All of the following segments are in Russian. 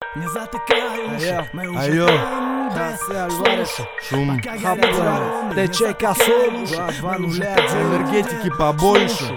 Не затыкай уши, мы уже там, где слушай. Шум, ТЧ Косову, энергетики побольше.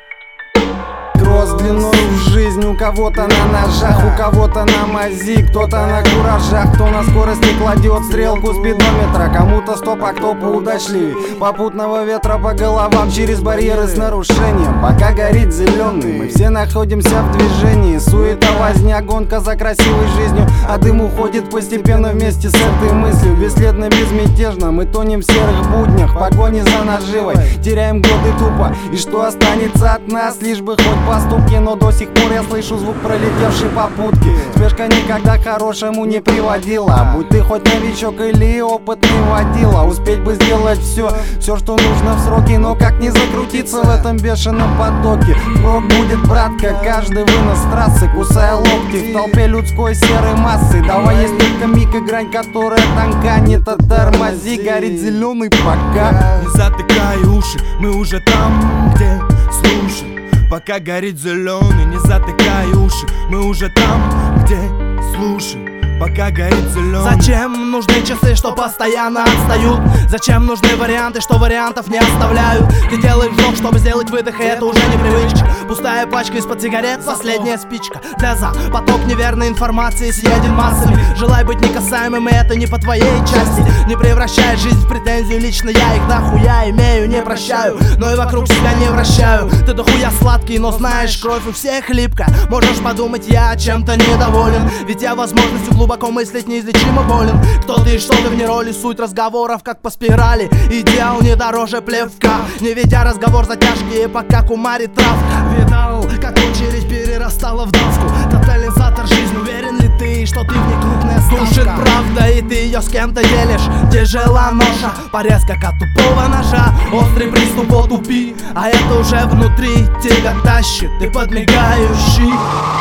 Кросс длиной в жизнь, у кого-то на ножах, у кого-то на мази, кто-то на куражах, кто на скорости кладет стрелку спидометра, кому-то стоп, а кто поудачливее. Попутного ветра по головам через барьеры с нарушением. Пока горит зеленый, мы все находимся в движении. Суета, возня, гонка за красивой жизнью, а дым уходит постепенно вместе с этой мыслью. Бесследно, безмятежно мы тонем в серых буднях, в погоне за наживой, теряем годы тупо. И что останется от нас, лишь бы хоть поступки, но до сих пор я слышу звук пролетевшей попутки. Спешка никогда к хорошему не приводила, будь ты хоть новичок или опытный водила. Успеть бы сделать все, что нужно в сроки, но как не закрутиться в этом бешеном потоке. Враг будет, братка, каждый вынос трассы, кусая локти в толпе людской серой массы. Давай, есть только миг и грань, которая тонка, не тормози, горит зеленый пока. Не затыкай уши, мы уже там, где слушай. Пока горит зеленый, не затыкай уши, мы уже там, где слушай. Пока горит зеленый. Зачем нужны часы, что постоянно отстают? Зачем нужны варианты, что вариантов не оставляют? Ты делаешь вдох, чтобы сделать выдох, и это уже не привычка. Пустая пачка из-под сигарет, последняя спичка. Деза, поток неверной информации съеден массами. Желай быть некасаемым, и это не по твоей части. Не превращай жизнь в претензию, лично я их дохуя имею, не прощаю, но и вокруг себя не вращаю. Ты дохуя сладкий, но знаешь, кровь у всех липка. Можешь подумать, я чем-то недоволен, ведь я возможностью глубоко мыслить неизлечимо болен. Кто ты и что ты вне роли, суть разговоров как по спирали. Идеал не дороже плевка, не ведя разговор затяжки, пока кумарит травка. Видал, как очередь перерастала в давку. Тотализатор жизнь, уверен ли ты, что ты в ней крупная ставка? Душит правда, и ты ее с кем-то делишь. Тяжела ноша, порез как от тупого ножа. Острый приступ отупи, а это уже внутри тебя тащит. Ты подмигающий.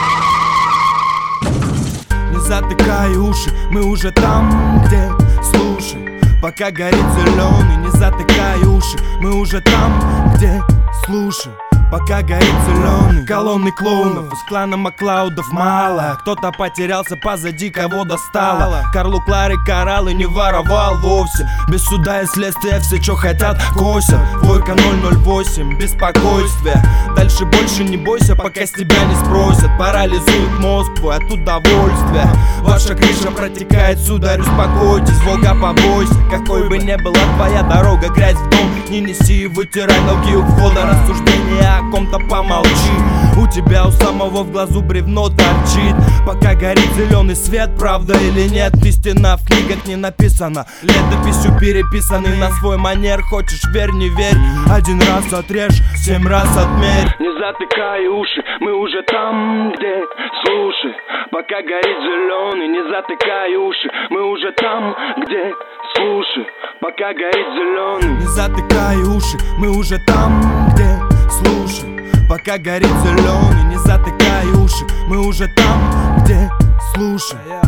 Не затыкай уши, мы уже там, где слушай. Пока горит зеленый, не затыкай уши, мы уже там, где слушай. Пока горит зеленый. Колонны клоунов из клана Маклаудов мало. Кто-то потерялся позади, кого достало. Карлу Клары кораллы не воровал вовсе. Без суда и следствия все, что хотят, косят. Двойка 008, беспокойствие. Дальше больше не бойся, пока с тебя не спросят. Парализует мозг твой от удовольствия. Ваша крыша протекает, сударь, успокойтесь. Волга, побойся, какой бы ни была твоя дорога. Грязь в дом не неси и вытирай ноги у входа. Рассуждения о ком-то помолчи. У тебя у самого в глазу бревно торчит. Пока горит зеленый свет, правда или нет, истина в книгах не написана, летописью переписаны на свой манер. Хочешь верь, не верь, один раз отрежь, 7 раз отмерь. Не затыкай уши, мы уже там, где слушай. Пока горит зеленый, не затыкай уши, мы уже там, где слушай. Пока горит зеленый. Не затыкай уши, мы уже там, где слушай. Пока горит зеленый, не затыкай уши, мы уже там, где слушай.